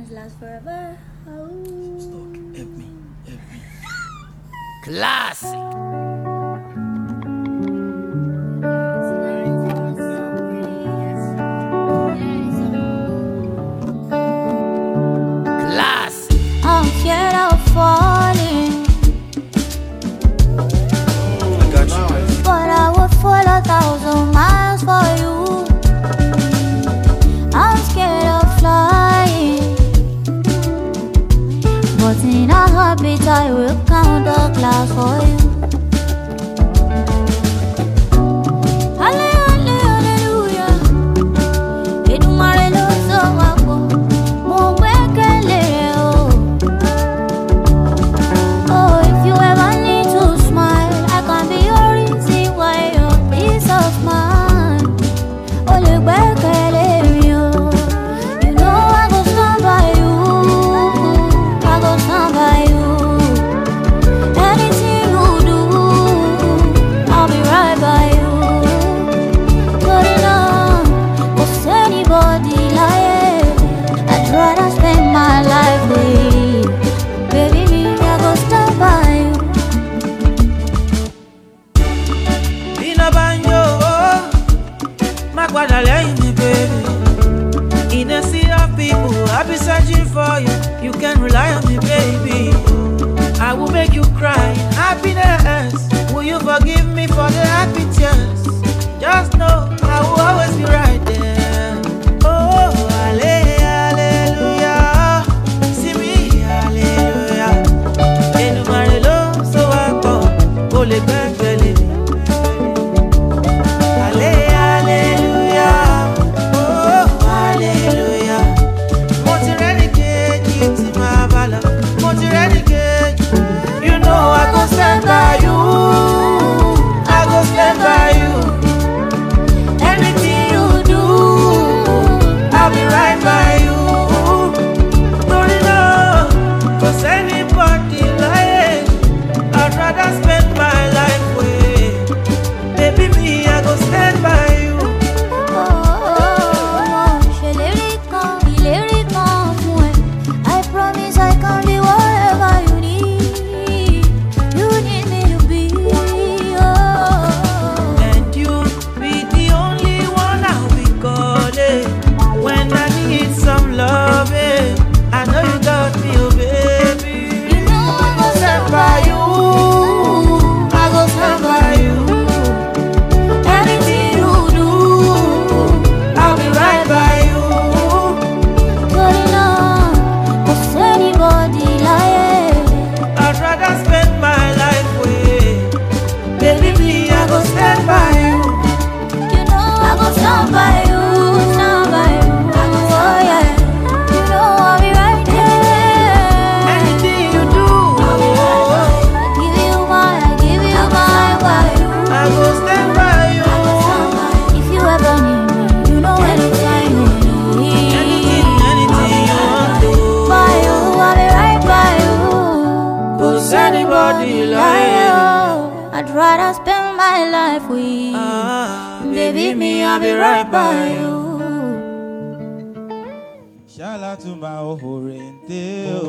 dreams last forever. Oh. Stop. Help me. Classic. I'm scared of falling, I got you. but I would fall 1,000 miles for you. I'm scared of flying, but in a heartbeat I will count the clouds for you. In a sea of people, I'll be searching for you. You can rely on me, baby. I will make you cry in happiness. Will you forgive me for the happy tears? Just know I will always be right there. Oh, hallelujah. See me, hallelujah. Enumare lo so ako, o le gbẹ́kẹ̀lé mi. Stand by you, I go stand by you. Anything you do, I'll be right by you. Don't know, 'cause anybody lying, I'd rather spend my life with. Baby, me, I go stand by you. I promise I can be whatever you need. You need me to be. And you be the only one I'll be calling when I need some loving. I know you got me, oh baby. You know I go stand by you. I go stand by you. Anything you do, I'll be right by you. But enough, 'cause anybody lying, I'd rather spend my life with. Baby, me, I go stand by you. you know I go stand by you, stand by you. I go, oh yeah, you know I'll be right there. Anything you do, I give you my you. I go stand by you. If you ever need me, you know anytime you need. Anything you want to. By you, I'll be right by you. 'Cause anybody lying. I'd rather spend my life with. Baby, me, I'll be right by you. Ṣálátúmá òhòrèǹté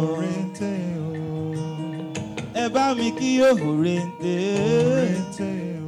o. Ẹ bá mi kí òhòrèǹté.